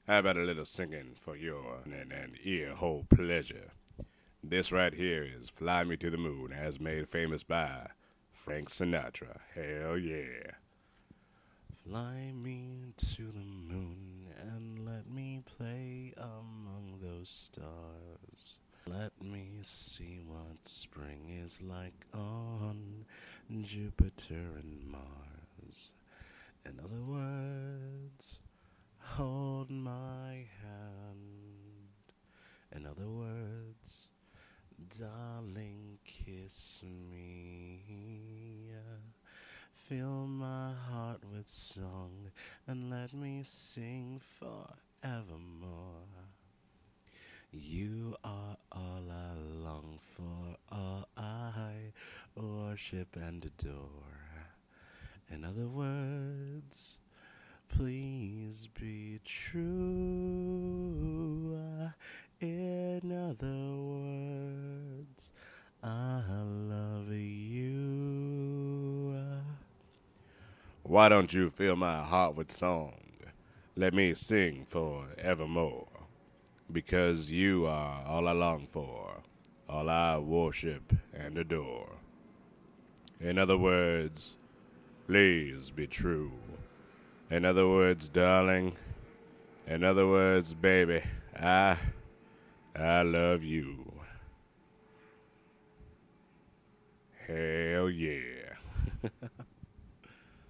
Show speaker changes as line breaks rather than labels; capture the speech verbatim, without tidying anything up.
How about a little singing for your and, and ear hole pleasure? This right here is Fly Me to the Moon, as made famous by Frank Sinatra. Hell yeah.
Fly me to the moon and let me play among those stars. Let me see what spring is like on Jupiter and Mars. In other words, hold my hand. In other words, darling, kiss me. Fill my heart with song and let me sing forevermore. You are all I long for, all I worship and adore. In other words, please be true. In other words, I love you.
Why don't you fill my heart with song? Let me sing forevermore. Because you are all I long for, all I worship and adore. In other words, please be true. In other words, darling. In other words, baby, I, I love you. Hell yeah.